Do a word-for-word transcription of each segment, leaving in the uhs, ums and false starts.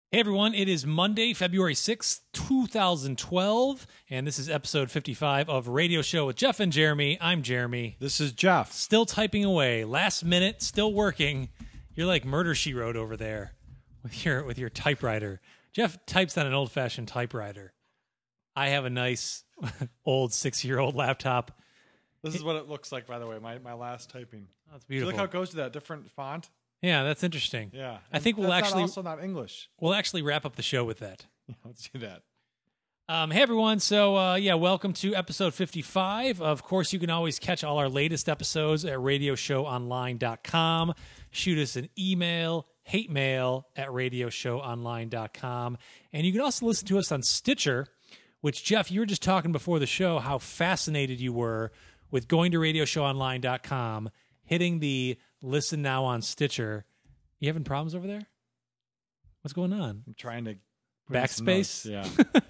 Hey everyone, it is Monday, February sixth, two thousand twelve, and this is episode fifty-five of Radio Show with Jeff and Jeremy. I'm Jeremy. This is Jeff. Still typing away, last minute, still working. You're like Murder, She Wrote over there with your with your typewriter. Jeff types on an old-fashioned typewriter. I have a nice old six-year-old laptop. This is what it looks like, by the way, my, my last typing. Oh, it's Do you beautiful. look how it goes to that different font? Yeah, that's interesting. Yeah. I think we'll That's actually not also not English. we'll actually wrap up the show with that. Yeah, let's do that. Um, hey everyone, so uh, yeah, welcome to episode fifty-five. Of course, you can always catch all our latest episodes at radio show online dot com. Shoot us an email, hate mail at radio show online dot com. And you can also listen to us on Stitcher, which, Jeff, you were just talking before the show how fascinated you were with going to radio show online dot com, hitting the listen now on Stitcher. You having problems over there? What's going on? I'm trying to put in some notes. Backspace?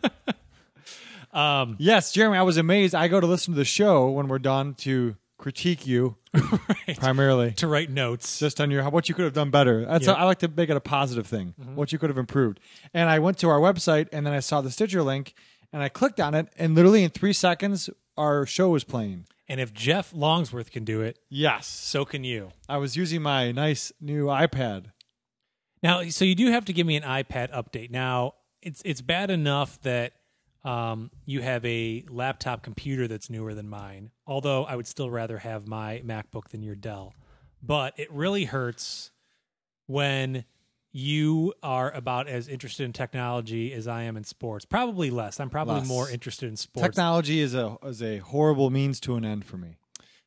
Yeah. Um, Yes, Jeremy, I was amazed. I go to listen to the show when we're done to critique you, right. primarily. To write notes. Just on your what you could have done better. That's Yep. how, I like to make it a positive thing. Mm-hmm. What you could have improved. And I went to our website and then I saw the Stitcher link and I clicked on it and literally in three seconds our show was playing. And if Jeff Longsworth can do it, Yes. so can you. I was using my nice new iPad. Now, so you do have to give me an iPad update. Now, it's it's bad enough that um, you have a laptop computer that's newer than mine, although I would still rather have my MacBook than your Dell. But it really hurts when you are about as interested in technology as I am in sports. Probably less. I'm probably Less. more interested in sports. Technology is a is a horrible means to an end for me.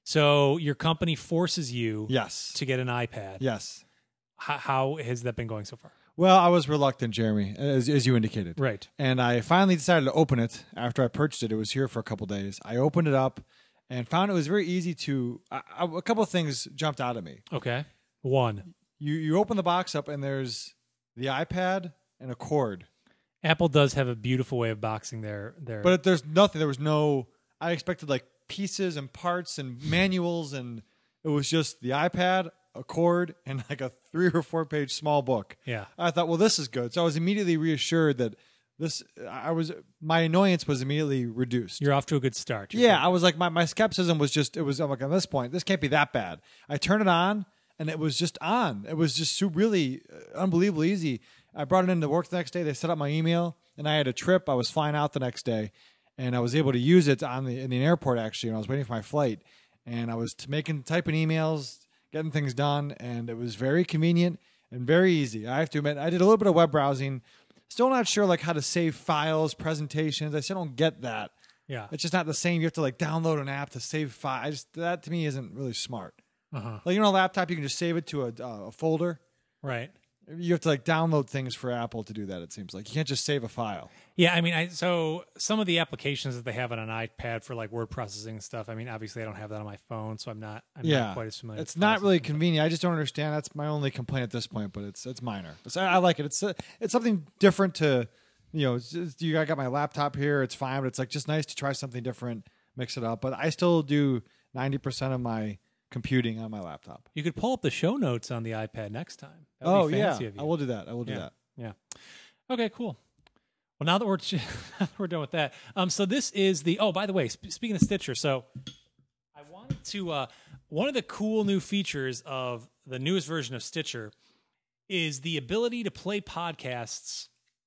So your company forces you Yes. to get an iPad. Yes. H- how has that been going so far? Well, I was reluctant, Jeremy, as as you indicated. Right. And I finally decided to open it after I purchased it. It was here for a couple days. I opened it up and found it was very easy to I, I, a couple of things jumped out at me. Okay. One. You you open the box up and there's the iPad and a cord. Apple does have a beautiful way of boxing their their. But there's nothing. There was no. I expected like pieces and parts and manuals, and it was just the iPad, a cord, and like a three or four page small book. yeah. I thought, well, this is good. So I was immediately reassured that this. I was my annoyance was immediately reduced. You're off to a good start. You're Yeah, I was like my my skepticism was just it was I'm like at this point this can't be that bad. I turned it on and it was just on. It was just so really uh, unbelievably easy. I brought it into work the next day. They set up my email, and I had a trip. I was flying out the next day, and I was able to use it on the in the airport actually. When I was waiting for my flight, and I was t- making typing emails, getting things done, and it was very convenient and very easy. I have to admit, I did a little bit of web browsing. Still not sure like how to save files, presentations. I still don't get that. Yeah. It's just not the same. You have to like download an app to save files. I just that to me isn't really smart. Uh-huh. Like you know, on a laptop you can just save it to a, uh, a folder. Right. You have to like download things for Apple to do that. It seems like you can't just save a file. Yeah. I mean, I so some of the applications that they have on an iPad for like word processing and stuff. I mean, obviously I don't have that on my phone, so I'm not. I'm yeah, not quite as familiar. it's with not really processing. convenient. I just don't understand. That's my only complaint at this point, but it's it's minor. It's, I, I like it. It's uh, it's something different to you know. It's just, you I got my laptop here. It's fine, but it's like just nice to try something different, mix it up. But I still do ninety percent of my computing on my laptop. You could pull up the show notes on the iPad next time. That would Oh be yeah, fancy of you. I will do that. I will do Yeah. that. Yeah. Okay, cool. Well, now that we're we're done with that, um, so this is the. Oh, by the way, sp- speaking of Stitcher, so I wanted to. Uh, one of the cool new features of the newest version of Stitcher is the ability to play podcasts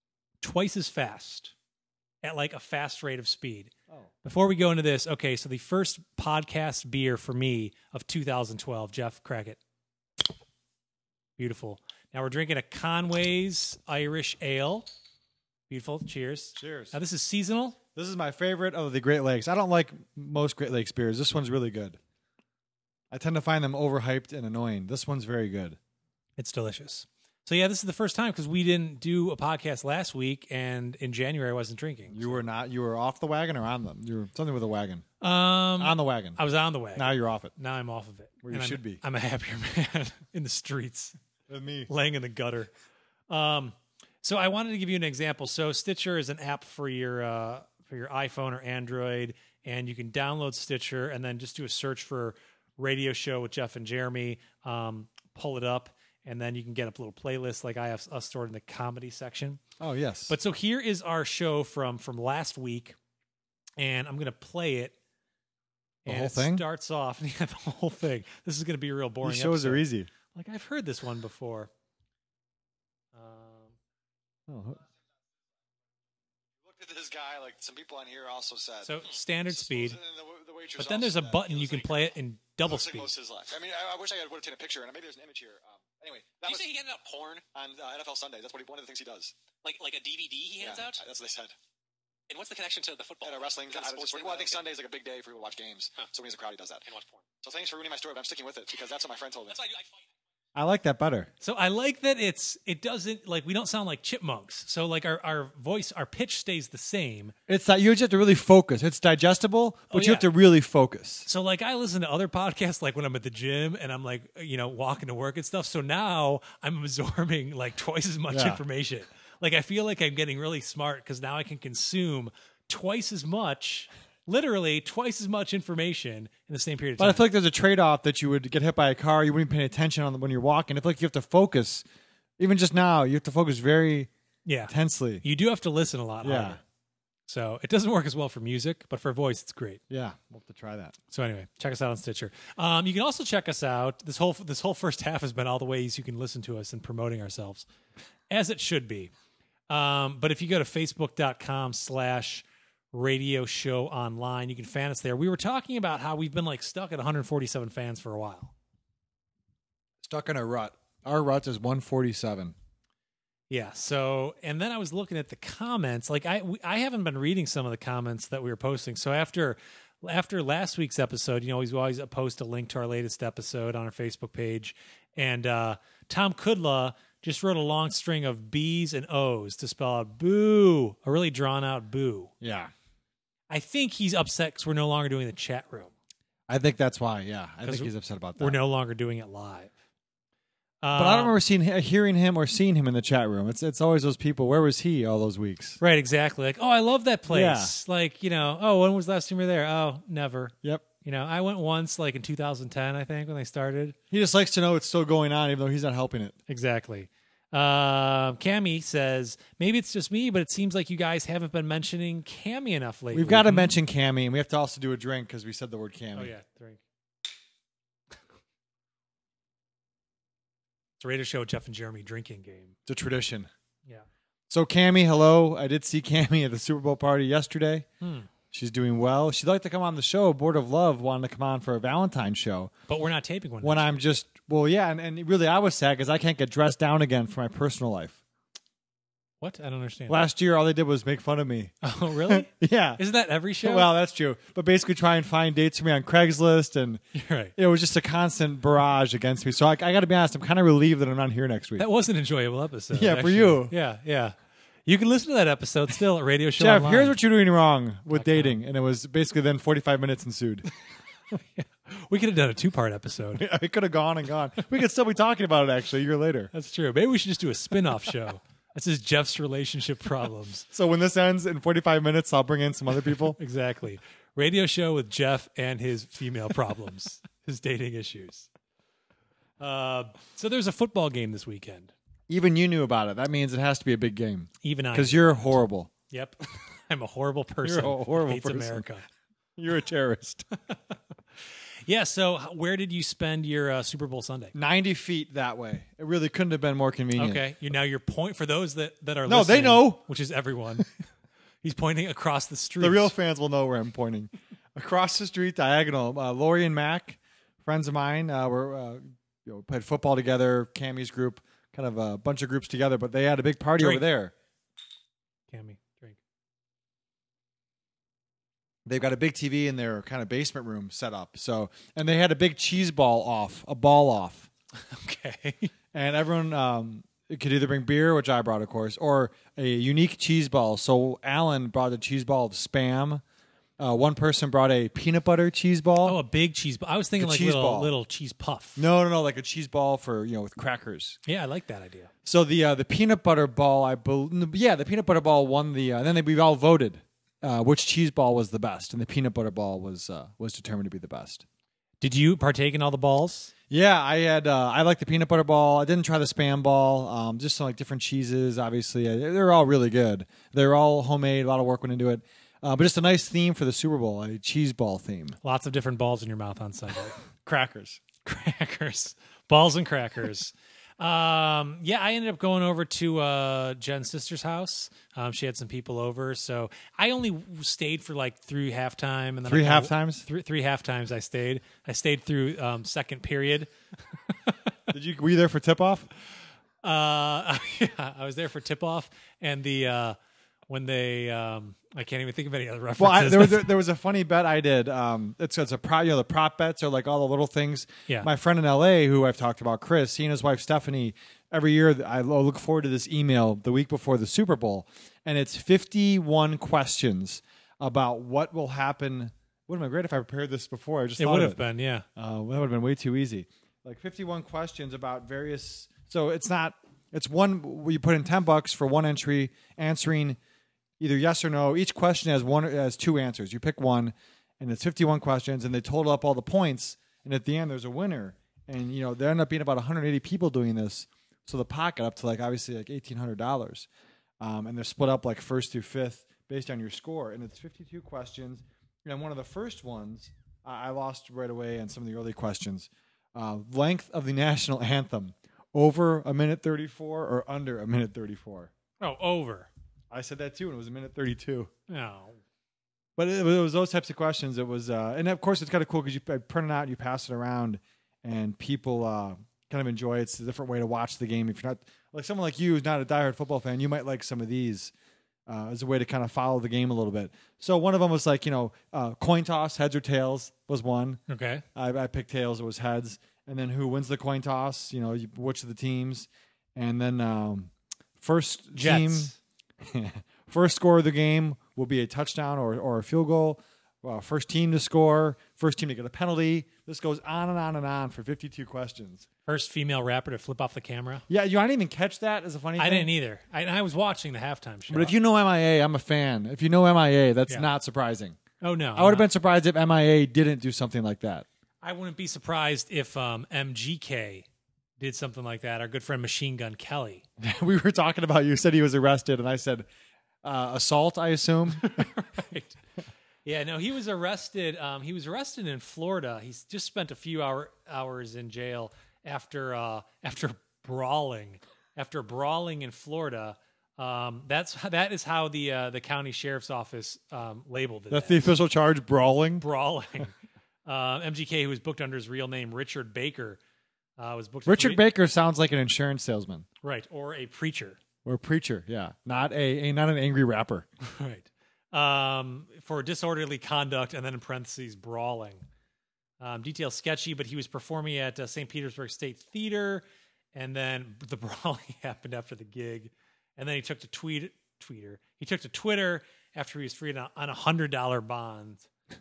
twice as fast at like a fast rate of speed. Oh. Before we go into this, okay, so the first podcast beer for me of two thousand twelve, Jeff, crack it. Beautiful. Now we're drinking a Conway's Irish Ale. Beautiful. Cheers. Cheers. Now this is seasonal. This is my favorite of the Great Lakes. I don't like most Great Lakes beers. This one's really good. I tend to find them overhyped and annoying. This one's very good. It's delicious. So yeah, this is the first time because we didn't do a podcast last week, and in January I wasn't drinking. You were not. You were off the wagon or on them. You were something with a wagon. Um, On the wagon. I was on the wagon. Now you're off it. Now I'm off of it. Where you And I'm- should be. I'm a happier man in the streets. With me. Laying in the gutter. Um, so I wanted to give you an example. So Stitcher is an app for your uh, for your iPhone or Android, and you can download Stitcher and then just do a search for Radio Show with Jeff and Jeremy. Um, pull it up, and then you can get up a little playlist like I have us stored in the comedy section. Oh, yes. But so here is our show from from last week, and I'm going to play it. The and whole it thing? starts off, yeah, the whole thing. This is going to be a real boring These shows episode. are easy. Like, I've heard this one before. Um, Oh, Looked at this guy, like some people on here also said. so standard speed, And the, the waitress but then there's a also said, button he you can looks like- play it in double looks like speed. most of his life. I mean, I, I wish I would have taken a picture, and maybe there's an image here. Um, anyway, that Did you was say he handed out porn? on uh, N F L Sundays. That's what he, one of the things he does. Like like a D V D he hands Yeah, out? That's what they said. And what's the connection to the football? At a wrestling, Is that a I was sports just, thing? well, I think Okay. Sunday's like a big day for people to watch games. Huh. So when he's a crowd, he does that. And watch porn. So thanks for ruining my story, but I'm sticking with it because that's what my friend told me. That's why I, do, I fight. I like that better. So I like that it's it doesn't like we don't sound like chipmunks. So like our, our voice, our pitch stays the same. It's that you just have to really focus. It's digestible, but Oh, you yeah. have to really focus. So like I listen to other podcasts like when I'm at the gym and I'm like you know walking to work and stuff. So now I'm absorbing like twice as much Yeah. information. Like I feel like I'm getting really smart because now I can consume twice as much, literally twice as much information in the same period of But time. I feel like there's a trade-off that you would get hit by a car. You wouldn't pay attention on when you're walking. I feel like you have to focus. Even just now, you have to focus very yeah, intensely. you do have to listen a lot Yeah. harder. So it doesn't work as well for music, but for voice, it's great. Yeah, we'll have to try that. So anyway, check us out on Stitcher. Um, you can also check us out. This whole this whole first half has been all the ways you can listen to us and promoting ourselves, as it should be. Um, but if you go to facebook.com slash radio show online, you can fan us there. We were talking about how we've been like stuck at one hundred forty-seven fans for a while. Stuck in a rut. Our rut is one forty-seven. Yeah. So, and then I was looking at the comments. Like I, we, I haven't been reading some of the comments that we were posting. So after, after last week's episode, you know, we always post a link to our latest episode on our Facebook page, and uh, Tom Kudla just wrote a long string of B's and O's to spell out boo, a really drawn out boo. Yeah. I think he's upset because we're no longer doing the chat room. I think that's why, yeah. I 'Cause think he's upset about that. We're no longer doing it live. but I don't remember seeing hearing him or seeing him in the chat room. It's it's always those people. Where was he all those weeks? Right, exactly. Like, oh, I love that place. Yeah. Like, you know, oh, when was the last time you were there? Oh, never. Yep. You know, I went once, like in two thousand ten, I think, when they started. He just likes to know it's still going on, even though he's not helping it. Exactly. Uh, Cammy says, maybe it's just me, but it seems like you guys haven't been mentioning Cammy enough lately. We've got to Hmm? mention Cammy, and we have to also do a drink because we said the word Cammy. Oh, yeah, drink. It's a radio show with Jeff and Jeremy drinking game. It's a tradition. Yeah. So Cammy, hello. I did see Cammy at the Super Bowl party yesterday. Hmm. She's doing well. She'd like to come on the show. Board of Love wanted to come on for a Valentine's show. But we're not taping one. When next I'm just, well, yeah, and, and really I was sad because I can't get dressed down again for my personal life. What? I don't understand. Last year, all they did was make fun of me. Oh, really? Yeah. Isn't that every show? Well, that's true. But basically try and find dates for me on Craigslist, and You're right. it was just a constant barrage against me. So I, I got to be honest, I'm kind of relieved that I'm not here next week. That was an enjoyable episode. Yeah, for actually. you. Yeah, yeah. You can listen to that episode still at Radio Show Jeff, Online. here's what you're doing wrong with dating. And it was basically then forty-five minutes ensued. We could have done a two-part episode. It could have gone and gone. We could still be talking about it actually a year later. That's true. Maybe we should just do a spin-off show. This is Jeff's relationship problems. So when this ends in forty-five minutes, I'll bring in some other people. Exactly. Radio show with Jeff and his female problems, his dating issues. Uh, so there's a football game this weekend. Even you knew about it. That means it has to be a big game Even I. because you're horrible. Yep. I'm a horrible person. You're a horrible hates person. America. You're a terrorist. Yeah. So h- where did you spend your uh, Super Bowl Sunday? ninety feet that way. It really couldn't have been more convenient. Okay. You now your point for those that that are No, they listening, know. which is everyone. He's pointing across the street. The real fans will know where I'm pointing. Across the street, diagonal. Uh, Lori and Mac, friends of mine, uh, were uh, you know, played football together. Cammy's group, kind of a bunch of groups together, but they had a big party Drink. over there. Cammy, drink. They've got a big T V in their kind of basement room set up. So, and they had a big cheese ball off, a ball off, Okay. and everyone um, could either bring beer, which I brought, of course, or a unique cheese ball. So Alan brought a cheese ball of Spam. Uh, one person brought a peanut butter cheese ball. Oh, a big cheese ball. I was thinking A like cheese little ball. little cheese puff. No, no, no, like a cheese ball for, you know, with crackers. Yeah, I like that idea. So the uh, the peanut butter ball, I bel yeah, the peanut butter ball won the. Uh, then they, we all voted uh, which cheese ball was the best, and the peanut butter ball was uh, was determined to be the best. Did you partake in all the balls? Yeah, I had. Uh, I like the peanut butter ball. I didn't try the spam ball. Um, just some like different cheeses. Obviously, Uh, they're all really good. They're all homemade. A lot of work went into it. Uh, but just a nice theme for the Super Bowl, a cheese ball theme. Lots of different balls in your mouth on Sunday. Crackers. Crackers, balls and crackers. Um, yeah, I ended up going over to uh, Jen's sister's house. Um, she had some people over, so I only stayed for like three halftime, and then Three I kinda- half times? Three, three half times. I stayed. I stayed through um, second period. Did you? Were you there for tip off? Uh, yeah, I was there for tip off, and the uh, when they um, I can't even think of any other references. Well, I, there was a, there was a funny bet I did. Um, it's it's a pro, you know, the prop bets are like all the little things. Yeah. My friend in L A, who I've talked about, Chris, he and his wife Stephanie. Every year, I look forward to this email the week before the Super Bowl, and it's fifty-one questions about what will happen. Would have been great if I prepared this before. I just it thought would of have been, yeah. Uh, that would have been way too easy. Like fifty-one questions about various. So it's not. It's one. You put in ten bucks for one entry, answering either yes or no. Each question has one has two answers. You pick one, and it's fifty-one questions, and they total up all the points, and at the end there's a winner. And you know there end up being about one hundred eighty people doing this, so the pot got up to like obviously like eighteen hundred dollars, um, and they're split up like first through fifth based on your score, and it's fifty-two questions. And one of the first ones I I lost right away on some of the early questions. Uh, length of the national anthem, over a minute thirty-four or under a minute thirty-four. Oh, over. I said that too, and it was a minute thirty-two. No. But it, it was those types of questions. It was, uh, and of course, it's kind of cool because you print it out, and you pass it around, and people uh, kind of enjoy it. It's a different way to watch the game. If you're not like someone like you who's not a diehard football fan, you might like some of these uh, as a way to kind of follow the game a little bit. So one of them was like, you know, uh, coin toss, heads or tails was one. Okay. I, I picked tails. It was heads. And then who wins the coin toss? You know, you, which of the teams? And then um, first Jets. team, first score of the game will be a touchdown or, or a field goal. Well, first team to score, first team to get a penalty. This goes on and on and on for fifty-two questions. First female rapper to flip off the camera. Yeah, you I didn't even catch that as a funny I thing. didn't either. I, I was watching the halftime show. But if you know M I A, I'm a fan. If you know M I A, that's Yeah. not surprising. oh no, I would have been surprised if M I A didn't do something like that. I wouldn't be surprised if um, M G K did something like that. Our good friend Machine Gun Kelly. We were talking about, you said he was arrested, and I said uh, assault, I assume. Right. Yeah, no, he was arrested. Um, he was arrested in Florida. He's just spent a few hour, hours in jail after uh, after brawling. After brawling in Florida, um, that's that is how the uh, the county sheriff's office um, labeled it. That's as. the official charge, brawling. Brawling. uh, M G K, who was booked under his real name Richard Baker, uh, was booked. for Richard three- Baker sounds like an insurance salesman right, or a preacher. or a preacher. Yeah, not a, a not an angry rapper. Right. Um, for disorderly conduct, and then in parentheses, brawling. Um, details sketchy, but he was performing at uh, Saint Petersburg State Theater, and then the brawling happened after the gig, and then he took to tweet, tweeter. He took to Twitter after he was freed on on a hundred dollar bond.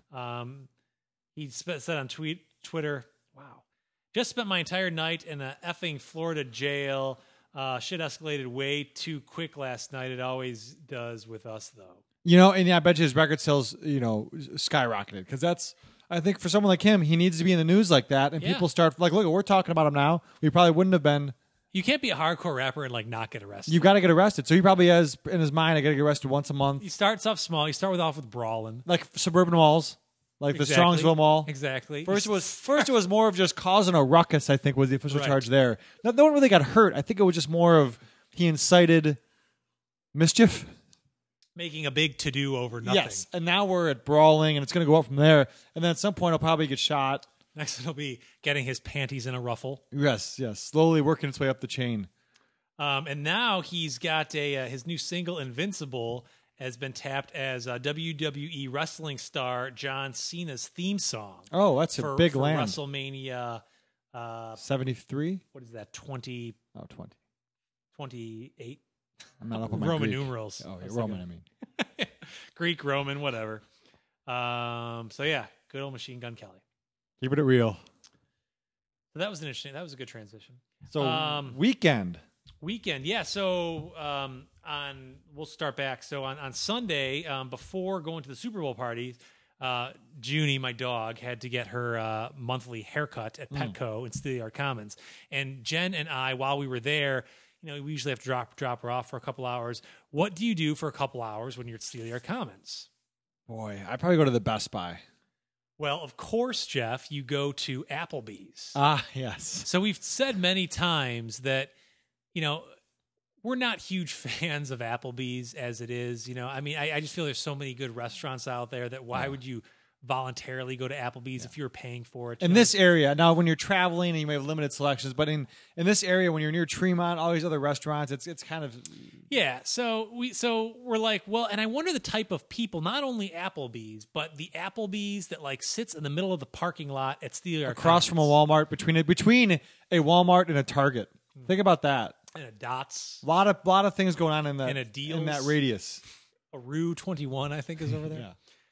Um, he sp- said on tweet Twitter, "Wow, just spent my entire night in a effing Florida jail. Uh, shit escalated way too quick last night. It always does with us, though." You know, and yeah, I bet you his record sales, you know, skyrocketed because that's. I think for someone like him, he needs to be in the news like that, and Yeah. people start like, look, we're talking about him now. We probably wouldn't have been. You can't be a hardcore rapper and like not get arrested. You've got to get arrested. So he probably has in his mind, I got to get arrested once a month, He starts off small. You start with off with brawling. like suburban malls, like the Exactly. Strongsville Mall. Exactly. First it was first it was more of just causing a ruckus. I think was the official Right. charge there. No, no one really got hurt. I think it was just more of he incited mischief. making a big to do over nothing. Yes, and now we're at brawling, and it's going to go up from there. And then at some point, he'll probably get shot. Next, it'll be getting his panties in a ruffle. Yes, yes, slowly working its way up the chain. Um, and now he's got a uh, his new single "Invincible" has been tapped as a W W E wrestling star John Cena's theme song. Oh, that's for, a big for land. WrestleMania. Uh, seventy-three? what is that? twenty, Oh, twenty. twenty-eight I'm not up on my Roman Greek. numerals. Oh, I yeah, was Roman, I thinking- mean. Greek, Roman, whatever. Um, so yeah, good old Machine Gun Kelly. Keeping it real. So that was an interesting. That was a good transition. So, Um, weekend. Weekend, yeah. So um, on we'll start back. So on on Sunday, um, before going to the Super Bowl party, uh, Junie, my dog, had to get her uh, monthly haircut at Petco in Steelyard Commons. And Jen and I, while we were there, you know, we usually have to drop drop her off for a couple hours. What do you do for a couple hours when you're at Steelyard Commons? Boy, I'd probably go to the Best Buy. Well, of course, Jeff, you go to Applebee's. Ah, yes. So we've said many times that, you know, we're not huge fans of Applebee's as it is. You know, I mean, I, I just feel there's so many good restaurants out there that why Yeah. would you voluntarily go to Applebee's if you were paying for it? You In know? this area, now when you're traveling and you may have limited selections, but in, in this area, when you're near Tremont, all these other restaurants, it's it's kind of Yeah, so we so we're like, well, and I wonder the type of people, not only Applebee's, but the Applebee's that like sits in the middle of the parking lot at Steelyard across from a Commons. Walmart, between a, between a Walmart and a Target. Think about that. and a Dots, A lot of lot of things going on in that And a in Deals. that radius. a Rue twenty-one, I think, is over there. Yeah.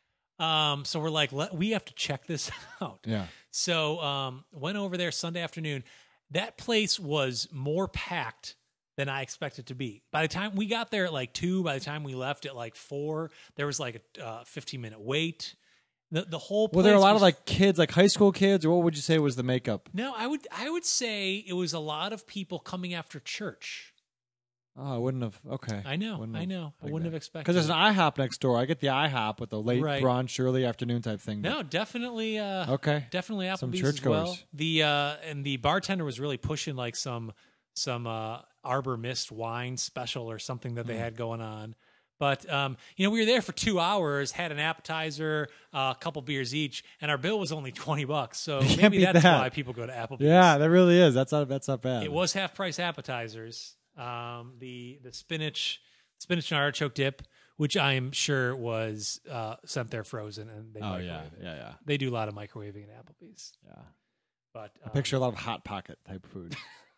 Um, so we're like, let, we have to check this out. Yeah. So um, went over there Sunday afternoon. That place was more packed than I expected to be. By the time we got there at like two, by the time we left at like four, there was like a uh, fifteen minute wait. The the whole place Were there a lot was, of like kids, like high school kids, or what would you say was the makeup? No, I would I would say it was a lot of people coming after church. Oh, I wouldn't have. Okay. I know, Wouldn't I have know. I picked wouldn't that. have expected. Because there's it. an IHOP next door. I get the IHOP with the late Right. brunch, early afternoon type thing. No, definitely. Uh, Okay. definitely Applebee's Some as churchgoers. well. The uh, and the bartender was really pushing like some some uh, Arbor Mist wine special or something that they Hmm. had going on. But um, you know, we were there for two hours, had an appetizer, uh, a couple beers each, and our bill was only twenty bucks. So can't maybe beat that's that. why people go to Applebee's. Yeah, that really is. That's not. That's not bad. It was half price appetizers. Um, the the spinach spinach and artichoke dip, which I am sure was uh, sent there frozen, and they Oh microwave yeah, it. yeah, yeah, They do a lot of microwaving at Applebee's. yeah. But I um, picture a lot of hot pocket type food.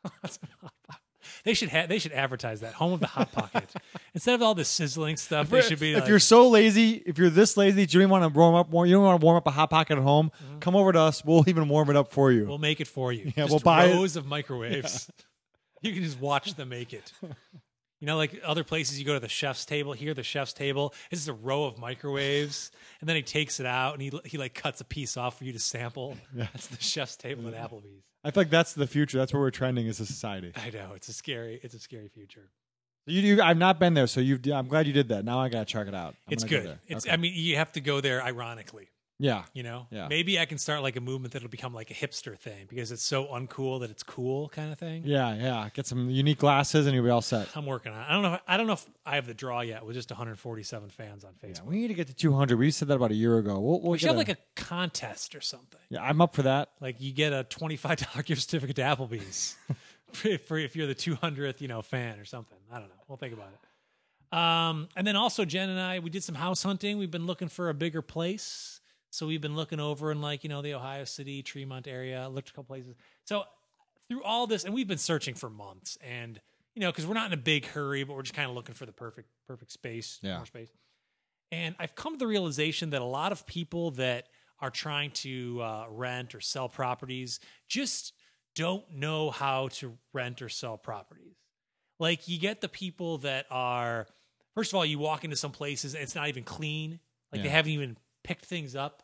they should ha- they should advertise that home of the hot pocket instead of all the sizzling stuff. They should be if like, you're so lazy, if you're this lazy, that you don't even want to warm up. You don't want to warm up a hot pocket at home. Come over to us. We'll even warm it up for you. we'll make it for you. Yeah, Just we'll buy it. rows of microwaves. You can just watch them make it. You know, like other places, you go to the chef's table. Here, the chef's table is just a row of microwaves, and then he takes it out and he he like cuts a piece off for you to sample. That's the chef's table at Applebee's. I feel like that's the future. That's where we're trending as a society. I know it's a scary it's a scary future. You, you, I've not been there, so you. I'm glad you did that. Now I gotta check it out. I'm It's gonna go good. there. It's Okay. I mean, you have to go there ironically. yeah. You know, Yeah. maybe I can start like a movement that'll become like a hipster thing because it's so uncool that it's cool kind of thing. Yeah, yeah. Get some unique glasses and you'll be all set. I'm working on it. I don't know. If, I don't know if I have the draw yet with just one hundred forty-seven fans on Facebook. Yeah, we need to get to two hundred. We said that about a year ago. We'll, we'll we should get have like a contest or something. Yeah, I'm up for that. Like you get a twenty-five dollars gift certificate to Applebee's for, for if you're the two hundredth, you know, fan or something. I don't know. We'll think about it. Um, and then also Jen and I, we did some house hunting. We've been looking for a bigger place. So we've been looking over in like, you know, the Ohio City, Tremont area, looked at a couple places. So through all this, and we've been searching for months and, you know, cause we're not in a big hurry, but we're just kind of looking for the perfect, perfect space, Yeah. more space. And I've come to the realization that a lot of people that are trying to uh, rent or sell properties just don't know how to rent or sell properties. Like you get the people that are, first of all, you walk into some places and it's not even clean. Like they Yeah. haven't even picked things up.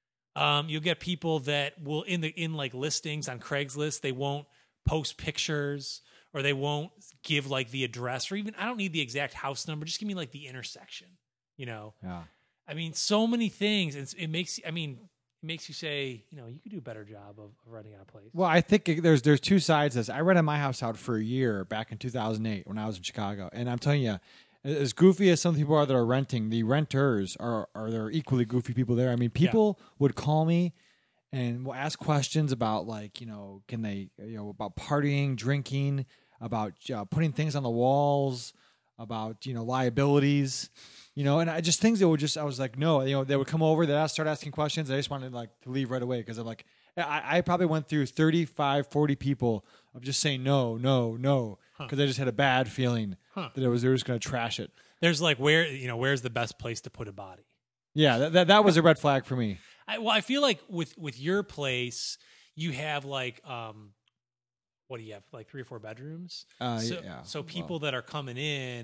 Um, you'll get people that will in the in like listings on Craigslist, they won't post pictures or they won't give like the address or even I don't need the exact house number. Just give me like the intersection. You know, Yeah. I mean, so many things. It's, it makes I mean, it makes you say, you know, you could do a better job of, of renting out a place. Well, I think it- there's there's two sides to this. I rented my house out for a year back in two thousand eight when I was in Chicago, and I'm telling you, as goofy as some people are that are renting, the renters are are there equally goofy people there. I mean, people would call me and will ask questions about like you know can they you know about partying, drinking, about uh, putting things on the walls, about you know liabilities. You know, and I just things that would just I was like, no, you know, they would come over, they start asking questions. I just wanted like to leave right away because I'm like, I, I probably went through thirty-five, forty people of just saying no, no, no, because I just had a bad feeling Huh. that it was they were just going to trash it. There's like where you know where's the best place to put a body. Yeah, that, that that was a red flag for me. I, well, I feel like with with your place, you have like um, what do you have? Like three or four bedrooms. Uh, so, yeah. so people that are coming in,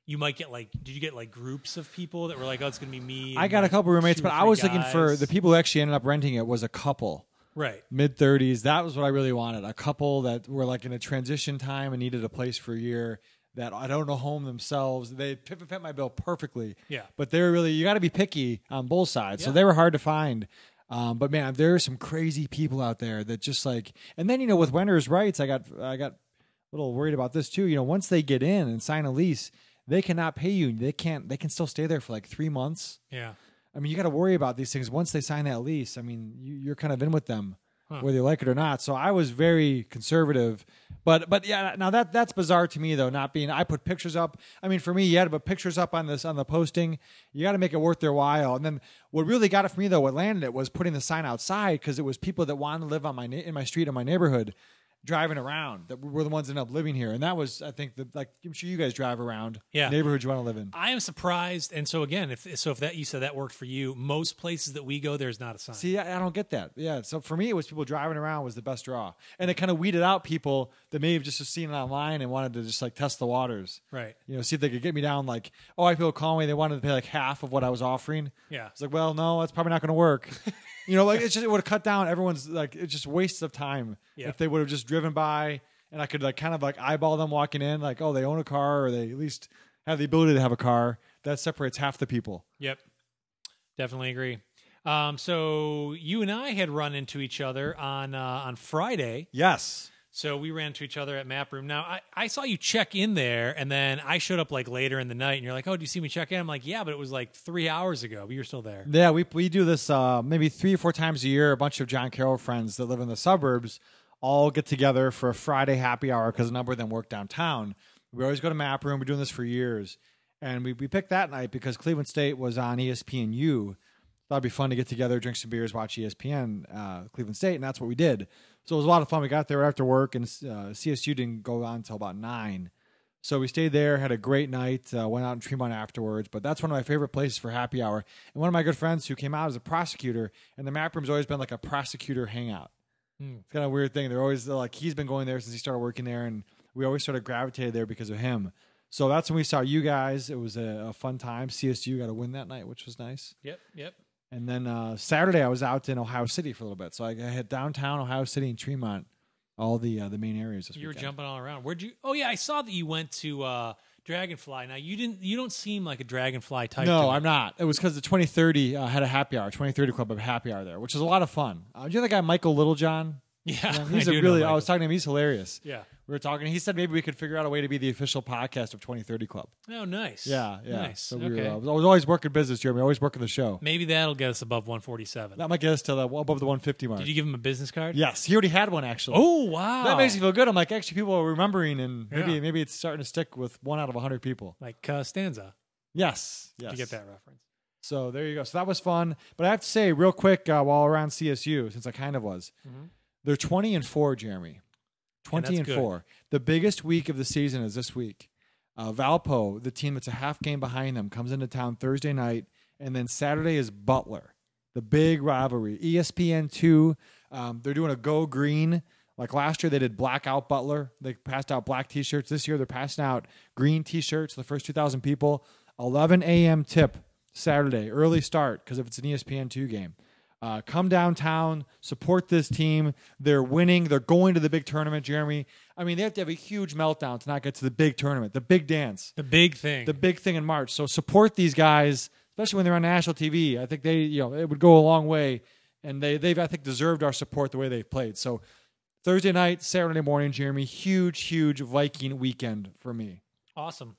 you might get like, did you get like groups of people that were like, oh, it's going to be me? I and, got a like, couple roommates, two but or I three was looking for guys? the people who actually ended up renting it was a couple. Right. Mid thirties. That was what I really wanted. A couple that were like in a transition time and needed a place for a year that I don't know home themselves. They fit, fit my bill perfectly. Yeah. But they're really, you got to be picky on both sides. So Yeah. they were hard to find. Um, but man, there are some crazy people out there that just like, and then, you know, with renters' rights, I got, I got a little worried about this too. You know, once they get in and sign a lease, they cannot pay you. They can't, they can still stay there for like three months. Yeah. I mean, you got to worry about these things once they sign that lease. I mean, you, you're kind of in with them, Huh. whether you like it or not. So I was very conservative, but but yeah. Now that that's bizarre to me though. Not being, I put pictures up. I mean, for me, you had to put pictures up on this on the posting. You got to make it worth their while. And then what really got it for me though, what landed it was putting the sign outside because it was people that wanted to live on my na- in my street in my neighborhood. Driving around that were the ones that ended up living here, and that was, I think, the like I'm sure you guys drive around, Yeah. neighborhoods you want to live in. I am surprised. And so again, if so, if that you said that worked for you, most places that we go, there's not a sign. See, I, I don't get that. Yeah, so for me, it was people driving around was the best draw, and it kind of weeded out people that may have just seen it online and wanted to just like test the waters. Right. You know, see if they could get me down. Like, oh, I people call me, they wanted to pay like half of what I was offering. Yeah. It's like, well, no, that's probably not going to work. You know, like it's just it would have cut down everyone's like it's just wastes of time Yeah. if they would have just driven by and I could like kind of like eyeball them walking in, like, oh, they own a car or they at least have the ability to have a car. That separates half the people. Yep. Definitely agree. Um, so you and I had run into each other on uh, on Friday. Yes. So we ran into each other at Map Room. Now, I, I saw you check in there, and then I showed up like later in the night, and you're like, oh, do you see me check in? I'm like, yeah, but it was like three hours ago. But you're still there. Yeah, we we do this uh, maybe three or four times a year. A bunch of John Carroll friends that live in the suburbs all get together for a Friday happy hour because a number of them work downtown. We always go to Map Room. We're doing this for years. And we, we picked that night because Cleveland State was on E S P N U. Thought it'd be fun to get together, drink some beers, watch E S P N, uh, Cleveland State, and that's what we did. So it was a lot of fun. We got there after work, and uh, C S U didn't go on until about nine. So we stayed there, had a great night, uh, went out in Tremont afterwards. But that's one of my favorite places for happy hour. And one of my good friends who came out as a prosecutor, and the Map Room's always been like a prosecutor hangout. Hmm. It's kind of a weird thing. They're always they're like, he's been going there since he started working there, and we always sort of gravitated there because of him. So that's when we saw you guys. It was a, a fun time. C S U got a win that night, which was nice. Yep, yep. And then uh, Saturday, I was out in Ohio City for a little bit. So I had downtown Ohio City and Tremont, all the uh, the main areas. This You were weekend. jumping all around. Where'd you? Oh yeah, I saw that you went to uh, Dragonfly. Now you didn't. You don't seem like a Dragonfly type. to No, me. I'm not. It was because the twenty thirty uh, had a happy hour, twenty thirty Club of happy hour there, which was a lot of fun. Uh, do you know the guy Michael Littlejohn? Yeah, Yeah, he's I a do really. know I was Michael. talking to him. He's hilarious. Yeah. We were talking. He said maybe we could figure out a way to be the official podcast of twenty thirty Club. Oh, nice. Yeah, yeah. Nice. So we okay. were, uh, I was always working business, Jeremy. Always working the show. Maybe that'll get us above one forty-seven. That might get us to the above the one fifty mark. Did you give him a business card? Yes, he already had one actually. Oh wow. That makes me feel good. I'm like, actually, people are remembering, and maybe Yeah. maybe it's starting to stick with one out of a hundred people. like uh, Stanza. Yes, yes. To get that reference. So there you go. So that was fun. But I have to say, real quick, uh, while around C S U, since I kind of was, Mhm. they're twenty and four, Jeremy. Twenty that's and good. four. The biggest week of the season is this week. Uh, Valpo, the team that's a half game behind them, comes into town Thursday night, and then Saturday is Butler, the big rivalry. E S P N two, um, they're doing a go green. Like last year, they did blackout Butler. They passed out black T-shirts. This year, they're passing out green T-shirts. The first two thousand people. eleven a.m. tip Saturday, early start because if it's an E S P N two game. Uh, come downtown, support this team. They're winning. They're going to the big tournament, Jeremy. I mean, they have to have a huge meltdown to not get to the big tournament, the big dance, The big thing. the big thing in March. So support these guys, especially when they're on national T V. I think they, you know, it would go a long way, and they, they've, I think, deserved our support the way they've played. So Thursday night, Saturday morning, Jeremy, huge, huge Viking weekend for me. Awesome.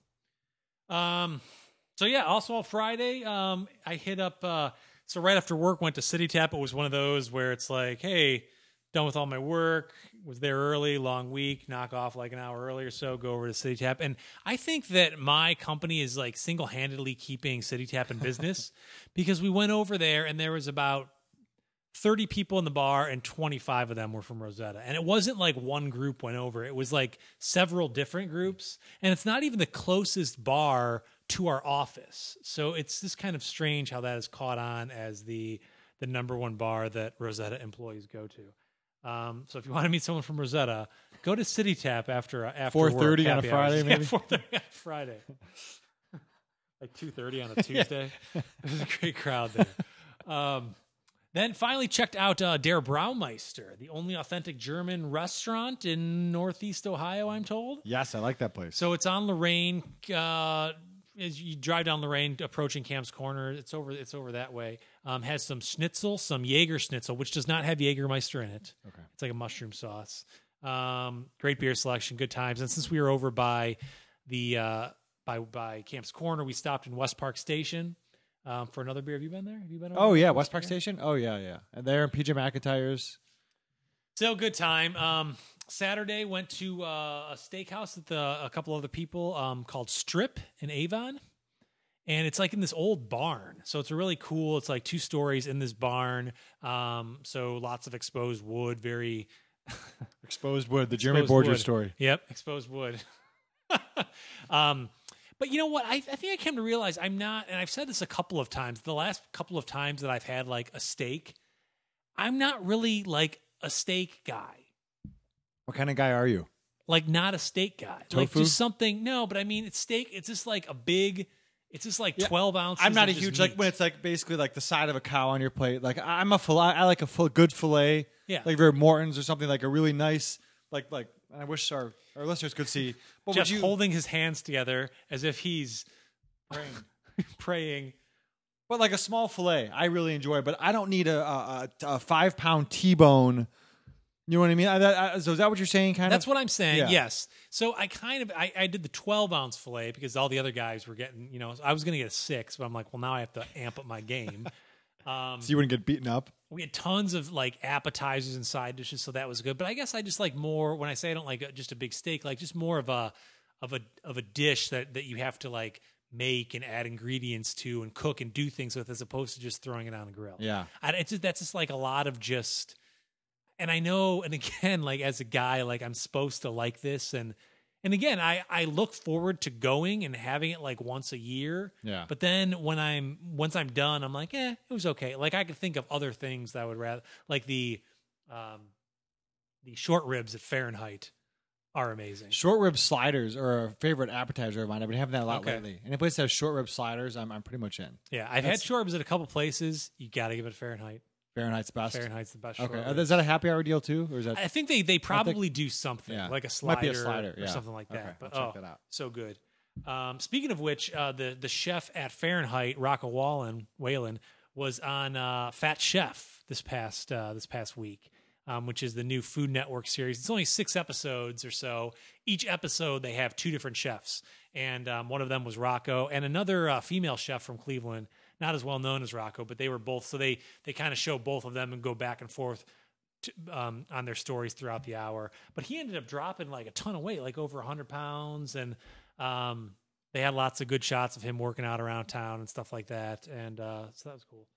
Um. So yeah. Also on Friday, um, I hit up. Uh, so right after work, went to City Tap. It was one of those where it's like, hey, done with all my work. Was there early, long week. Knock off like an hour early or so. Go over to City Tap, and I think that my company is like single handedly keeping City Tap in business because we went over there and there was about thirty people in the bar and twenty-five of them were from Rosetta. And it wasn't like one group went over. It was like several different groups. And it's not even the closest bar to our office. So it's just kind of strange how that is caught on as the the number one bar that Rosetta employees go to. Um, so if you want to meet someone from Rosetta, go to City Tap after uh, after four thirty work, on a happy Friday, hours. maybe? Yeah, four thirty on a Friday. like two thirty on a Tuesday. It was a great crowd there. Um, then finally checked out uh, Der Braumeister, the only authentic German restaurant in Northeast Ohio, I'm told. Yes, I like that place. So it's on Lorraine. Uh, as you drive down Lorraine, approaching Camp's Corner, it's over. It's over that way. Um, has some schnitzel, some Jaeger schnitzel, which does not have Jägermeister in it. Okay. It's like a mushroom sauce. Um, great beer selection, good times. And since we were over by the uh, by by Camp's Corner, we stopped in West Park Station um, for another beer. Have you been there? Have you been? Over Oh there? yeah, West Park Station. Oh yeah, yeah. And there in P J McIntyre's. So good time. Um, Saturday went to uh, a steakhouse with uh, a couple other people um, called Strip in Avon. And it's like in this old barn. So it's really cool. It's like two stories in this barn. Um, so lots of exposed wood, very Exposed wood, the Jeremy exposed Borger wood. story. Yep, exposed wood. um, but you know what? I, I think I came to realize I'm not, and I've said this a couple of times, the last couple of times that I've had like a steak, I'm not really like a steak guy. What kind of guy are you? Like not a steak guy. Like Tofu? just something, no, but I mean, it's steak. It's just like a big, it's just like twelve ounces. I'm not a of just huge like meat. when it's like basically like the side of a cow on your plate. Like I'm a fillet. I like a full, good fillet. Yeah. Like very Morton's or something like a really nice like like. I wish our our listeners could see. But Jeff's would you holding his hands together as if he's praying. praying. But like a small fillet, I really enjoy. But I don't need a a, a, a five pound T-bone. You know what I mean? I, that, I, so is that what you're saying? Kind That's of. what I'm saying. Yeah. Yes. So I kind of I, I did the twelve ounce fillet because all the other guys were getting. You know, I was going to get a six, but I'm like, well, now I have to amp up my game. Um, So you wouldn't get beaten up. we had tons of like appetizers and side dishes, so that was good. But I guess I just like more when I say I don't like just a big steak, like just more of a of a of a dish that that you have to like make and add ingredients to and cook and do things with, as opposed to just throwing it on the grill. Yeah. I, it's just, that's just like a lot of just. And I know, and again, like as a guy, like I'm supposed to like this, and and again, I I look forward to going and having it like once a year. Yeah. But then when I'm once I'm done, I'm like, eh, it was okay. Like I could think of other things that I would rather, like the, um, the short ribs at Fahrenheit are amazing. Short rib sliders are a favorite appetizer of mine. I've been having that a lot Okay. lately. Any place that has short rib sliders, I'm I'm pretty much in. Yeah, I've had short ribs at a couple places. You got to give it Fahrenheit. Fahrenheit's best. Fahrenheit's the best. Short Okay. rib. Is that a happy hour deal too, or is that? I think they they probably do something Yeah. like a Might slider, be a slider, or yeah. something like that. Okay, But I'll oh, check that out. so good. Um, speaking of which, uh, the the chef at Fahrenheit, Rocco Whalen, Whalen was on uh, Fat Chef this past uh, this past week, um, which is the new Food Network series. It's only six episodes or so. Each episode they have two different chefs, and um, one of them was Rocco, and another uh, female chef from Cleveland, not as well known as Rocco, but they were both. So they they kind of show both of them and go back and forth to, um, on their stories throughout the hour. But he ended up dropping like a ton of weight, like over one hundred pounds, and um, they had lots of good shots of him working out around town and stuff like that. And uh, so that was cool.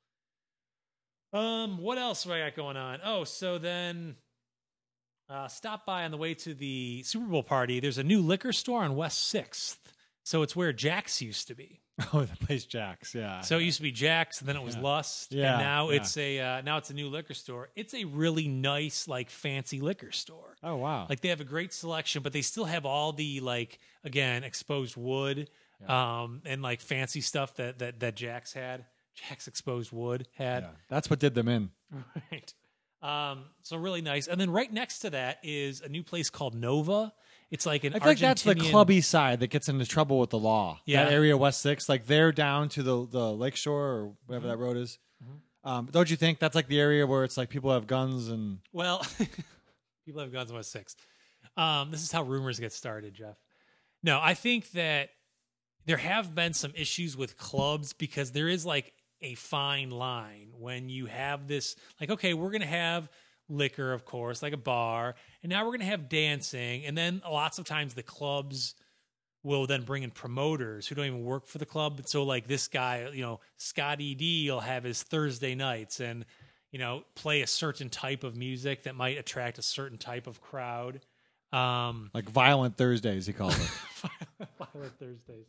Um, what else have I got going on? Oh, so then uh, stop by on the way to the Super Bowl party. There's a new liquor store on West sixth. So it's where Jack's used to be. Oh, the place Jack's. Yeah. So it used to be Jack's, and then it was Yeah. Lust, Yeah, and now yeah. it's a uh, now it's a new liquor store. It's a really nice, like fancy liquor store. Oh wow. Like they have a great selection, but they still have all the like again exposed wood, um, and like fancy stuff that that that Jack's had. Jack's exposed wood had. Yeah. That's what did them in. Right. Um, so really nice. And then right next to that is a new place called Nova. It's like an I feel like that's the Argentinian- clubby side that gets into trouble with the law. Yeah. That area West Six, like they're down to the the lakeshore or whatever that road is. Um, don't you think that's like the area where it's like people have guns and Well, people have guns on West Six. Um, this is how rumors get started, Jeff. No, I think that there have been some issues with clubs because there is like a fine line when you have this, like, okay, we're going to have liquor, of course, like a bar, and now we're going to have dancing. And then lots of times the clubs will then bring in promoters who don't even work for the club. So like this guy, you know, Scotty D will have his Thursday nights and, you know, play a certain type of music that might attract a certain type of crowd. Um, like Violent Thursdays, he calls it. Violent Thursdays.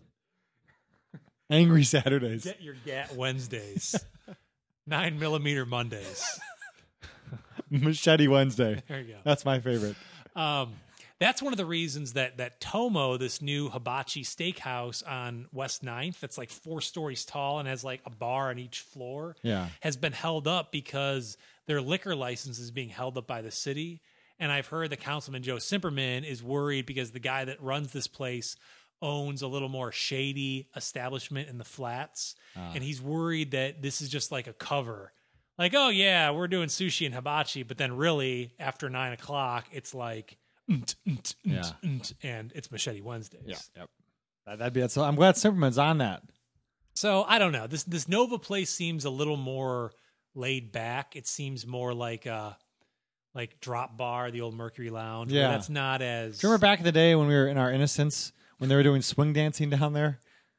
Angry Saturdays. Get your Gat Wednesdays. Nine millimeter Mondays. Machete Wednesday. There you go. That's my favorite. Um, That's one of the reasons that that Tomo, this new hibachi steakhouse on West ninth, that's like four stories tall and has like a bar on each floor, Yeah. has been held up because their liquor license is being held up by the city. And I've heard that Councilman Joe Simperman is worried because the guy that runs this place owns a little more shady establishment in the flats. Ah. And he's worried that this is just like a cover. Like, oh, yeah, we're doing sushi and hibachi. But then really, after nine o'clock, it's like, "Unt, unt, unt, Yeah. unt," and it's Machete Wednesdays. Yeah. Yep. That, that'd be that. So I'm glad Superman's on that. So I don't know. This this Nova place seems a little more laid back. It seems more like uh like Drop Bar, the old Mercury Lounge. where Yeah. That's not as... Do you remember back in the day when we were in our innocence, when they were doing swing dancing down there?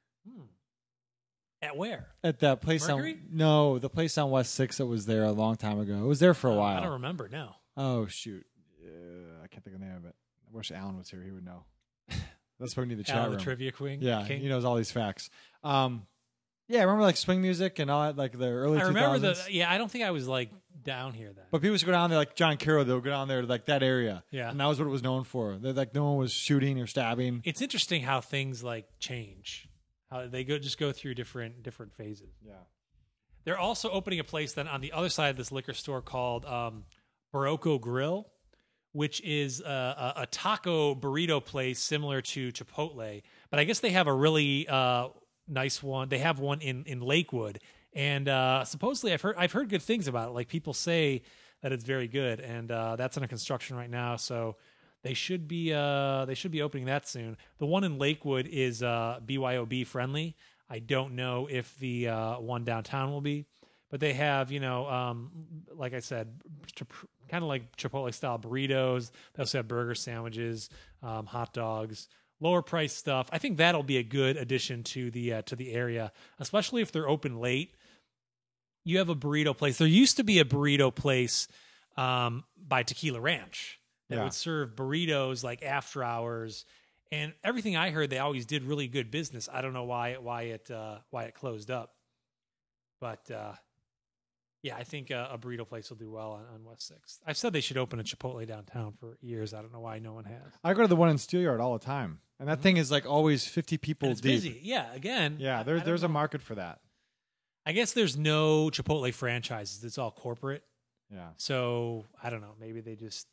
At where? At that place Mercury? on no, the place on West Six that was there a long time ago. It was there for a Oh, while. I don't remember, no. Oh shoot, uh, I can't think of the name of it. I wish Alan was here; he would know. That's why we need the chat Alan, room. the Trivia Queen. Yeah, King. he knows all these facts. Um, yeah, I remember like swing music and all that, like the early. I remember two thousands. the... Yeah, I don't think I was like down here then. But people used to go down there, like John Carroll. They would go down there, to, like that area. Yeah. and that was what it was known for. They're, like no one was shooting or stabbing. It's interesting how things like change. How they go just go through different different phases. Yeah. They're also opening a place then on the other side of this liquor store called um, Barocco Grill, which is a, a, a taco burrito place similar to Chipotle. But I guess they have a really uh, nice one. They have one in, in Lakewood, and uh, supposedly I've heard I've heard good things about it. Like people say that it's very good, and uh, that's under construction right now. So they should be uh, they should be opening that soon. The one in Lakewood is uh, B Y O B friendly. I don't know if the uh, one downtown will be, but they have, you know, um, like I said, kind of like Chipotle style burritos. They also have burger sandwiches, um, hot dogs, lower price stuff. I think that'll be a good addition to the uh, to the area, especially if they're open late. You have a burrito place. There used to be a burrito place um, by Tequila Ranch that Yeah. would serve burritos like after hours. And everything I heard, they always did really good business. I don't know why it why it uh, why it closed up, but uh, yeah, I think uh, a burrito place will do well on, on West Sixth. I've said they should open a Chipotle downtown for years. I don't know why no one has. I go to the one in Steelyard all the time, and that thing is like always fifty people And it's deep. busy. Yeah, again. Yeah, I- there, I don't there's a know. market for that. I guess there's no Chipotle franchises. It's all corporate. Yeah. So I don't know. Maybe they just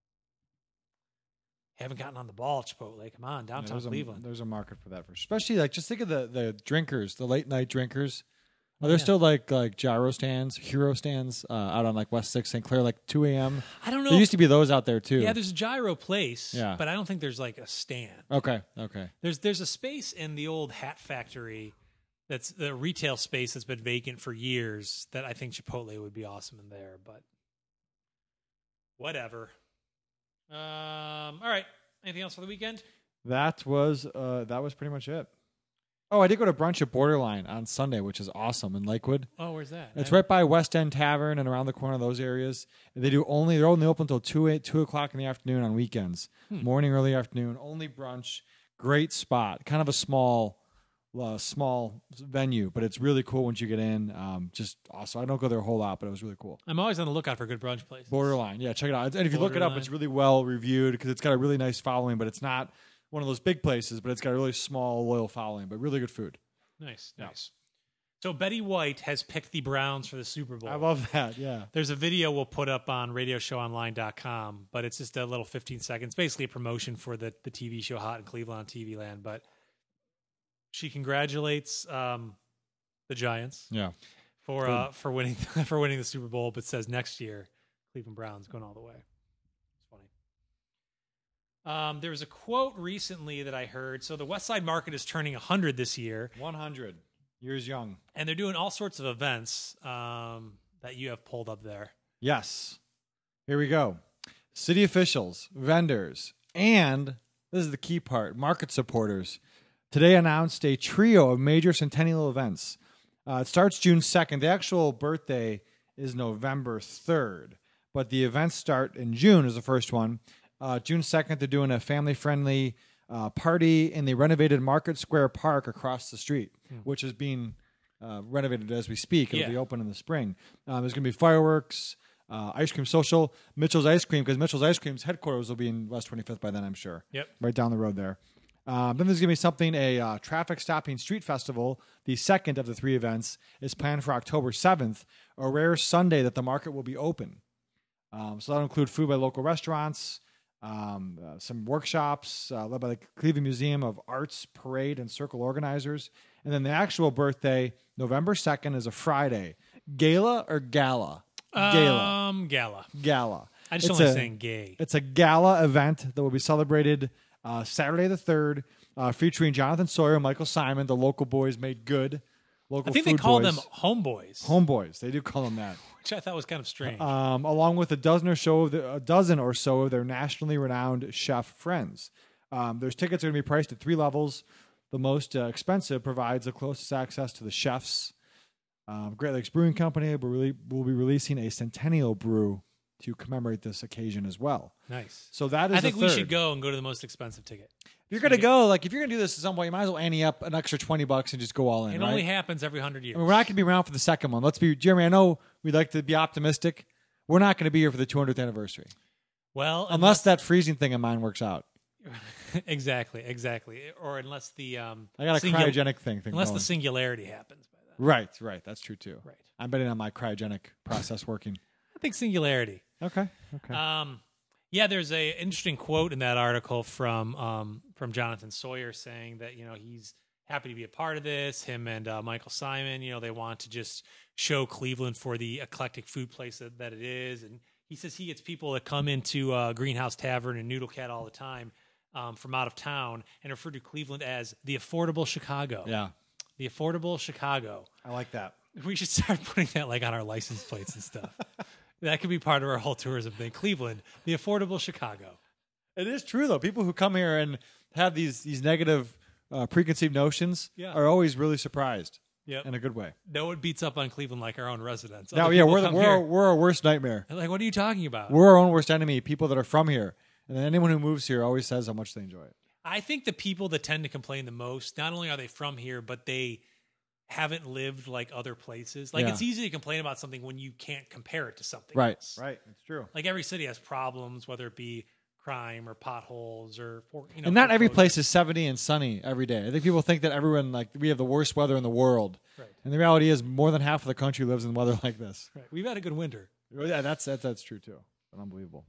haven't gotten on the ball. Chipotle, come on, Yeah, downtown there's, a, Cleveland. there's a market for that, for especially like just think of the, the drinkers, the late night drinkers. Are Oh, there yeah. still like like gyro stands, hero stands uh, out on like West Sixth, Saint Clair, like two a.m. I don't know. There if- used to be those out there too. yeah, there's a gyro place, Yeah. but I don't think there's like a stand. okay, okay. There's there's a space in the old hat factory that's the retail space that's been vacant for years that I think Chipotle would be awesome in there, but whatever. Um, all right. Anything else for the weekend? That was uh, that was pretty much it. Oh, I did go to brunch at Borderline on Sunday, which is awesome in Lakewood. Oh, where's that? It's I- right by West End Tavern and around the corner of those areas. And they do only they're only open until two eight two o'clock in the afternoon on weekends. Hmm. Morning, early afternoon, only brunch. Great spot. Kind of a small, uh, small venue, but it's really cool once you get in. Um, just awesome. I don't go there a whole lot, but it was really cool. I'm always on the lookout for good brunch places. Borderline, yeah, check it out. And if you look it up, Borderline. it's really well reviewed because it's got a really nice following. But it's not one of those big places, but it's got a really small, loyal following. But really good food. Nice, Yeah. nice. So Betty White has picked the Browns for the Super Bowl. I love that. Yeah. There's a video we'll put up on radio show online dot com, but it's just a little fifteen seconds, basically a promotion for the, the T V show Hot in Cleveland on T V Land. But she congratulates um, the Giants Yeah. for Good. uh, for winning for winning the Super Bowl, but says next year Cleveland Browns going all the way. It's funny. Um, there was a quote recently that I heard. So the West Side Market is turning one hundred this year, one hundred years young. and they're doing all sorts of events um, that you have pulled up there. Yes. Here we go. City officials, vendors, and this is the key part, market supporters today announced a trio of major centennial events. Uh, it starts June second. The actual birthday is November third, but the events start in June is the first one. Uh, June second, they're doing a family-friendly uh, party in the renovated Market Square Park across the street, which is being uh, renovated as we speak. It'll Yeah. be open in the spring. Um, there's going to be fireworks. Uh, Ice Cream Social, Mitchell's Ice Cream, because Mitchell's Ice Cream's headquarters will be in West twenty-fifth by then, I'm sure. Yep. Right down the road there. Um, then there's going to be something, a uh, traffic stopping street festival. The second of the three events is planned for October seventh, a rare Sunday that the market will be open. Um, so that'll include food by local restaurants, um, uh, some workshops uh, led by the Cleveland Museum of Arts, Parade, and Circle organizers. And then the actual birthday, November second, is a Friday. Gala or gala? Gala. Um, gala. Gala. I just It's don't like a- saying gay. It's a gala event that will be celebrated uh, Saturday the third, uh, featuring Jonathan Sawyer and Michael Simon, the local boys made good. Local I think food they call boys. them homeboys, homeboys. They do call them that. which I thought was kind of strange. Um, along with a dozen or so, of the, a dozen or so of their nationally renowned chef friends. Um, there's tickets are going to be priced at three levels. The most uh, expensive provides the closest access to the chefs. Um, Great Lakes Brewing Company will, really, will be releasing a centennial brew to commemorate this occasion as well. Nice. So that is I think the we third. should go and go to the most expensive ticket. If you're gonna go, like if you're gonna do this at some point, you might as well ante up an extra twenty bucks and just go all in. It right? only happens every hundred years. I mean, we're not gonna be around for the second one. Let's be, Jeremy. I know we'd like to be optimistic. We're not gonna be here for the two hundredth anniversary, well, unless that freezing thing of mine works out. exactly, exactly, or unless the um, I got a singul- cryogenic thing. thing unless going. the singularity happens by then. right, right. That's true too. Right. I'm betting on my cryogenic process working. I think singularity. Okay. Okay. Um, yeah, there's a interesting quote in that article from um, from Jonathan Sawyer saying that you know he's happy to be a part of this. Him and uh, Michael Simon, you know, they want to just show Cleveland for the eclectic food place that, that it is. And he says he gets people that come into uh, Greenhouse Tavern and Noodle Cat all the time um, from out of town and refer to Cleveland as the affordable Chicago. yeah, The affordable Chicago. I like that. We should start putting that like on our license plates and stuff. That could be part of our whole tourism thing. Cleveland, the affordable Chicago. It is true though. People who come here and have these these negative uh, preconceived notions Yeah. are always really surprised Yep. in a good way. No one beats up on Cleveland like our own residents. Now, Other yeah, people we're the, come we're here, our, we're our worst nightmare. they're like, what are you talking about? We're our own worst enemy. People that are from here, and then anyone who moves here always says how much they enjoy it. I think the people that tend to complain the most, not only are they from here, but they haven't lived like other places. Like Yeah. it's easy to complain about something when you can't compare it to something Right, else. right. It's true. Like every city has problems, whether it be crime or potholes or for, you know. And not every foreclosure. place is seventy and sunny every day. I think people think that everyone like we have the worst weather in the world, Right. and the reality is more than half of the country lives in weather like this. Right. We've had a good winter. Yeah, that's that's, that's true too. Unbelievable.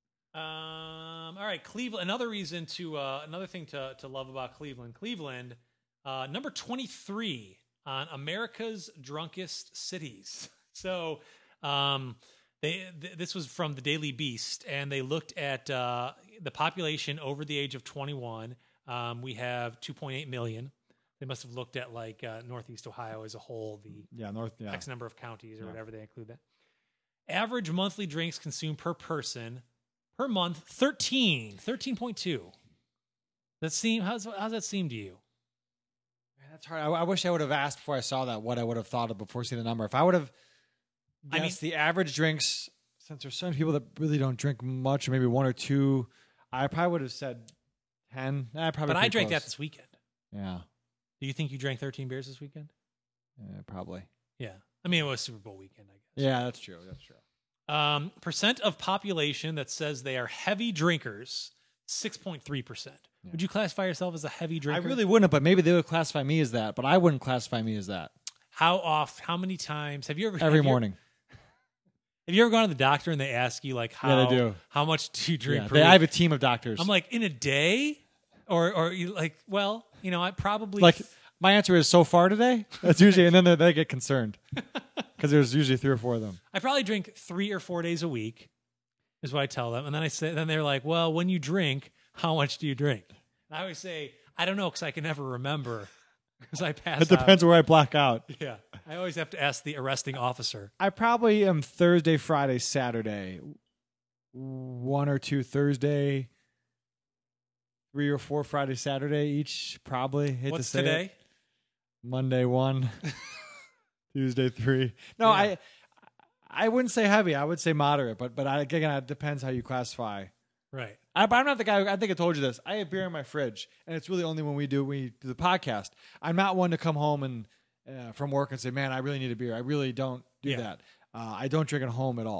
Um, all right, Cleveland. Another reason to uh, another thing to to love about Cleveland. Cleveland, uh, number twenty three on America's drunkest cities. So, um, they th- this was from the Daily Beast, and they looked at uh, the population over the age of twenty one. Um, we have two point eight million. They must have looked at like uh, Northeast Ohio as a whole, the Yeah, north. Yeah, X number of counties or Yeah. whatever they include that. Average monthly drinks consumed per person per month, thirteen, thirteen point two. That seem how's how's that seem to you? Man, that's hard. I, I wish I would have asked before I saw that what I would have thought of before seeing the number. If I would have I guessed mean- the average drinks, since there's some people that really don't drink much, or maybe one or two, I probably would have said ten. Eh, probably. But I pretty drank close. that this weekend. Yeah, Do you think you drank thirteen beers this weekend? yeah, probably. Yeah. I mean, it was Super Bowl weekend, I guess. Yeah, that's true. That's true. Um, percent of population that says they are heavy drinkers, six point three percent. Would you classify yourself as a heavy drinker? I really wouldn't, but maybe they would classify me as that. But I wouldn't classify me as that. How oft, how many times have you ever Every have you- morning. Have you ever gone to the doctor and they ask you like how Yeah, they do. how much do you drink Yeah, per they, week? I have a team of doctors. I'm like, in a day? Or or you like, well, you know, I probably like my answer is so far today. That's usually, and then they, they get concerned because there's usually three or four of them. I probably drink three or four days a week, is what I tell them. And then I say then they're like, well, when you drink, how much do you drink? And I always say, I don't know, because I can never remember because I pass It depends where I black out. out. Yeah. I always have to ask the arresting officer. I probably am Thursday, Friday, Saturday, one or two Thursday, three or four Friday, Saturday each. Probably. Hate What's to say today? it. Monday one, Tuesday three. No, Yeah. I I wouldn't say heavy. I would say moderate. But but I, again, it depends how you classify. Right. I, but I'm not the guy. Who, I think I told you this. I have beer in my fridge, and it's really only when we do we do the podcast. I'm not one to come home and uh, from work and say, "Man, I really need a beer." I really don't do Yeah. that. Uh, I don't drink at home at all.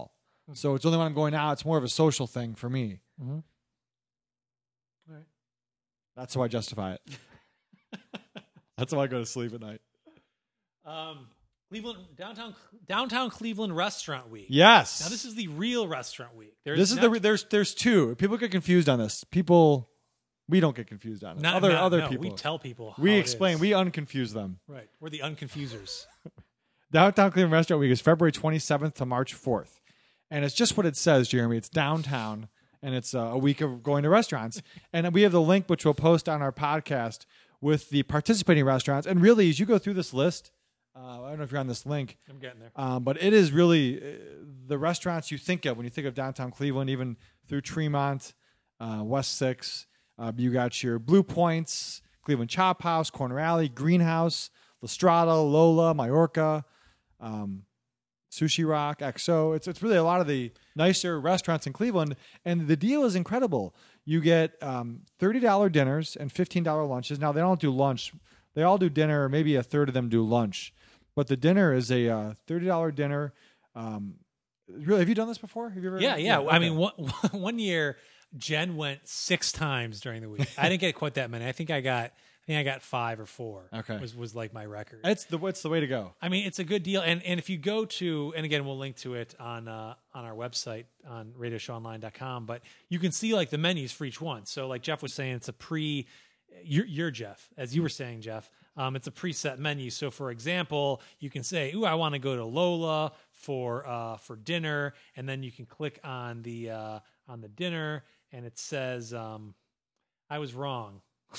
So it's only when I'm going out. It's more of a social thing for me. Mm-hmm. All right. That's how I justify it. That's how I go to sleep at night. Um, Cleveland downtown downtown Cleveland Restaurant Week. Yes. Now this is the real restaurant week. There's This is not, the there's there's two. People get confused on this. People, we don't get confused on it. not, other not- other no, people. We tell people. How We it explain. is. We unconfuse them. right. We're the unconfusers. Downtown Cleveland Restaurant Week is February twenty-seventh to March fourth. And it's just what it says, Jeremy. It's downtown, and it's uh, a week of going to restaurants. And we have the link, which we'll post on our podcast, with the participating restaurants. And really, as you go through this list, uh, I don't know if you're on this link, I'm getting there. um, but it is really uh, the restaurants you think of when you think of downtown Cleveland, even through Tremont, uh, West six. Uh, you got your Blue Points, Cleveland Chop House, Corner Alley, Greenhouse, Lestrada, Lola, Majorca, um, Sushi Rock, X O. It's it's really a lot of the nicer restaurants in Cleveland, and the deal is incredible. You get um, thirty dollars dinners and fifteen dollars lunches. Now, they don't do lunch. They all do dinner. Maybe a third of them do lunch. But the dinner is a uh, thirty dollars dinner. Um, really, have you done this before? Have you ever? Yeah, yeah. I okay. mean, one, one year Jen went six times during the week. I didn't get quite that many. I think I got, I think I got five or four. Okay. was was like my record. It's the it's the way to go. I mean, it's a good deal, and and if you go to, and again, we'll link to it on uh, on our website on radio show online dot com. But you can see like the menus for each one. So, like Jeff was saying, it's a pre. You're, you're Jeff, as you were saying, Jeff. Um, it's a preset menu. So, for example, you can say, "Ooh, I want to go to Lola for uh, for dinner," and then you can click on the uh, on the dinner, and it says, um, "I was wrong."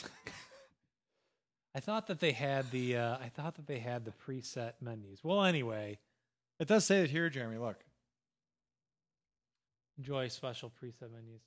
I thought that they had the uh, I thought that they had the preset menus. Well, anyway, It does say it here, Jeremy. Look. enjoy special preset menus.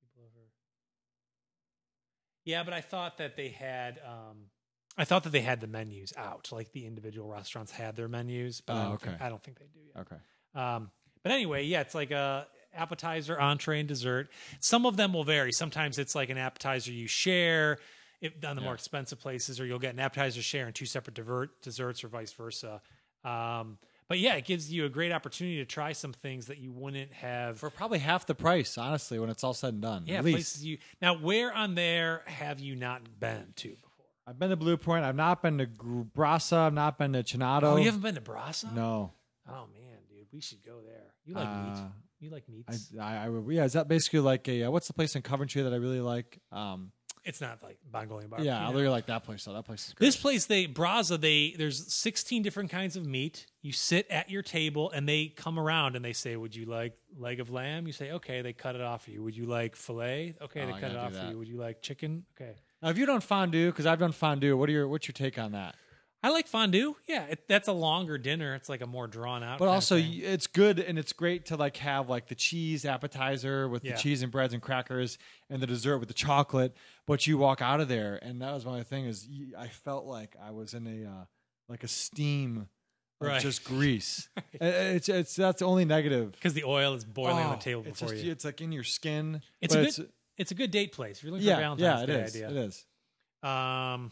Yeah, but I thought that they had um, I thought that they had the menus out. Like the individual restaurants had their menus, but I Oh, don't okay. think, I don't think they do yet. Okay. Um, but anyway, yeah, it's like a appetizer, entree, and dessert. Some of them will vary. Sometimes it's like an appetizer you share if, on the Yeah. more expensive places, or you'll get an appetizer share and two separate divert, desserts, or vice versa. Um, but yeah, it gives you a great opportunity to try some things that you wouldn't have. For probably half the price, honestly, when it's all said and done. yeah, at least. places you now. Where on there have you not been to before? I've been to Blue Point. I've not been to Gr- Brasa. I've not been to Chinato. Oh, you haven't been to Brasa? No. Oh man, dude, we should go there. You like meat? Uh, You like I, meats? I, I would- yeah, is that basically like a uh, what's the place in Coventry that I really like? Um, It's not like Bongolian barbecue. yeah, I no. really like that place. though. That place is great. This place, they Braza, they there's sixteen different kinds of meat. You sit at your table, and they come around and they say, "Would you like leg of lamb?" You say, "Okay." They cut it off for you. Would you like fillet? Okay, Oh, they I cut it gotta off do for that. you. Would you like chicken? Okay. Now, have you done fondue? Because I've done fondue. What are your what's your take on that? I like fondue. Yeah, it, that's a longer dinner. It's like a more drawn out. But kind of also, thing. y- it's good and it's great to like have like the cheese appetizer with Yeah. the cheese and breads and crackers, and the dessert with the chocolate. But you walk out of there, and that was my thing. Is y- I felt like I was in a uh, like a steam of Right. just grease. Uh, It's it's that's the only negative. because the oil is boiling on Oh, the table it's before just, you. It's like in your skin. It's but a good. It's a good date place. If you're looking yeah, for a yeah, Valentine's it Day is. idea. It is. Um,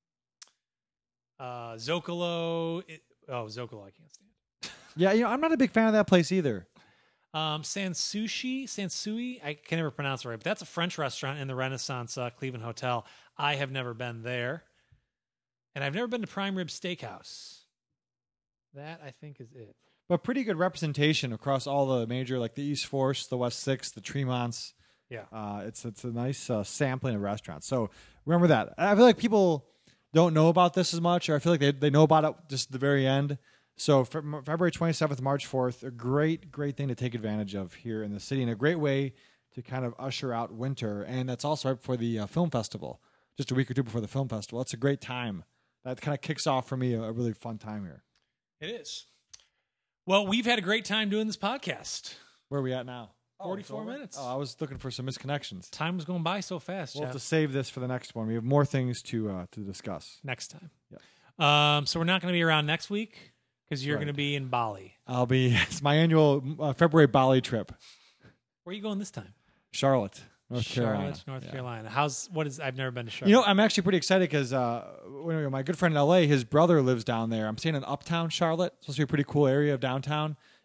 uh, Zocalo. It, oh, Zocalo, I can't stand. Yeah, you know, I'm not a big fan of that place either. Um, Sansushi, Sansui. I can never pronounce it right, but that's a French restaurant in the Renaissance uh, Cleveland Hotel. I have never been there, and I've never been to Prime Rib Steakhouse. That I think is it. But pretty good representation across all the major, like the East Force, the West Six, the Tremonts. Yeah. Uh, it's it's a nice uh, sampling of restaurants. So remember that. I feel like people don't know about this as much, or I feel like they, they know about it just at the very end. So Fe- February twenty-seventh, March fourth, a great, great thing to take advantage of here in the city, and a great way to kind of usher out winter. And that's also right before the uh, film festival, just a week or two before the film festival. It's a great time. That kind of kicks off for me a, a really fun time here. It is. Well, we've had a great time doing this podcast. Where are we at now? forty-four Oh, it's over? minutes. Oh, I was looking for some misconnections. Time was going by so fast, We'll have Jeff. to save this for the next one. We have more things to uh, to discuss. Next time. Yeah. Um, so we're not going to be around next week because you're Right. going to be in Bali. I'll be. It's my annual uh, February Bali trip. Where are you going this time? Charlotte, North Charlotte, Carolina. North Yeah. Carolina. How's what is? I've never been to Charlotte. You know, I'm actually pretty excited because uh, when- my good friend in L A, his brother lives down there. I'm staying in Uptown Charlotte. It's supposed to be a pretty cool area of downtown.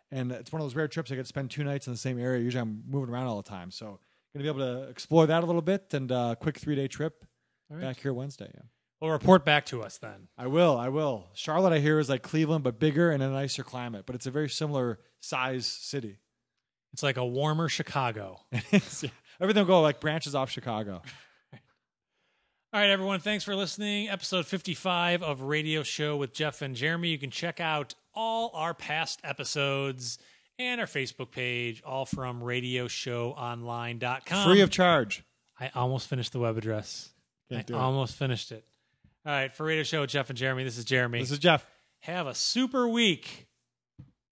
and it's one of those rare trips I get to spend two nights in the same area. Usually I'm moving around all the time, so going to be able to explore that a little bit, and uh, quick three day trip right. back here Wednesday. Yeah. Well, report back to us then. I will. I will. Charlotte, I hear, is like Cleveland, but bigger and a nicer climate. But it's a very similar size city. It's like a warmer Chicago. It's, yeah, everything will go like branches off Chicago. All right, everyone. Thanks for listening. Episode fifty-five of Radio Show with Jeff and Jeremy. You can check out all our past episodes and our Facebook page, all from radio show online dot com. Free of charge. I almost finished the web address. Can't I do it. almost finished it. All right, for Radio Show with Jeff and Jeremy, this is Jeremy. This is Jeff. Have a super week.